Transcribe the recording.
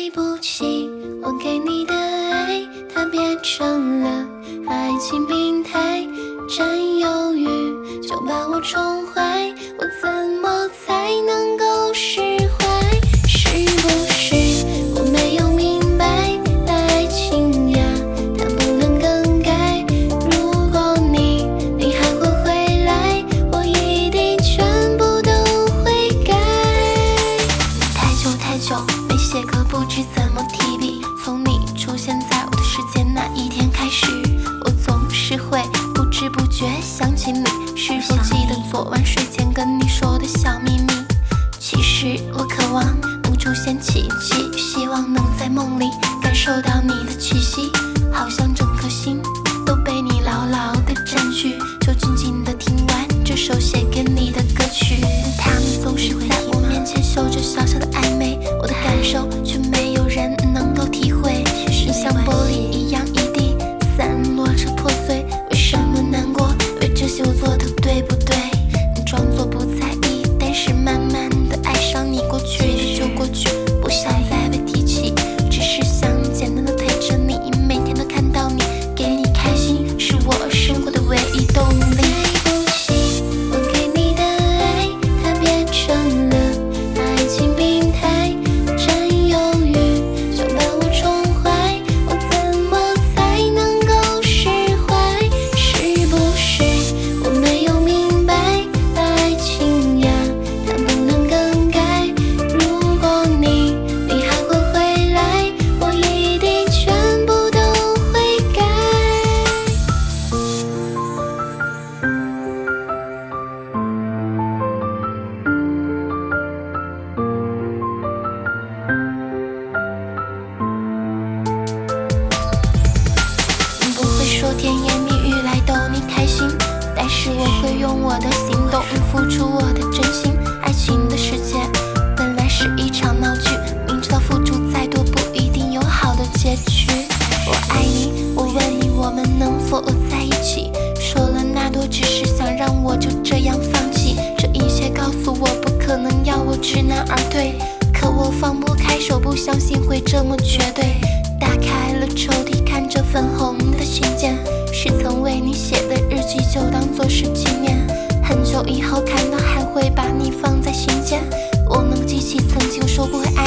对不起，我给你的爱，它变成了爱情病态，占有欲就把我宠坏，我怎么才能够释怀？是不是我没有明白，爱情呀，它不能更改。如果你还会回来，我一定全部都会改。太久没写歌，不知怎么提笔。从你出现在我的世界那一天开始，我总是会不知不觉想起你。是否记得昨晚睡前跟你说的小秘密？其实我渴望能出现奇迹，希望能在梦里感受到你的气息，好像整颗心都被你牢牢地占据。就静静地听完这首写给你的歌曲，他们总是在我面前秀着小小的暧昧，我的感受却没有人能够体会。你像玻璃一样一地散落着破碎，为什么难过？为这些我做的对不对？你装作不在意，但是慢慢的爱上你，过去就过去，不想再被提起，只是想简单的陪着你，每天都看到你，给你开心，是我生活的唯一动力。对不起，我给你的爱，它变成了爱情病态，占有欲就把我宠坏，我怎么才能够释怀？是不是我没有明白，爱情呀，它不能更改。如果你还会回来，我一定全部都会改。不会说甜言蜜语来逗你开心，但是我会用我的行动付出我的真心。爱情的世界本来是一场闹剧，明知道付出再多不一定有好的结局。我爱你，我问你我们能否在一起，说了那多只是想让我就这样放弃，这一切告诉我不可能要我知难而退，可我放不开手，不相信会这么绝对。打开了抽屉，看着粉红的信件，是曾为你写的日记，就当作是纪念。很久以后看到，还会把你放在心间。我能记起曾经说过会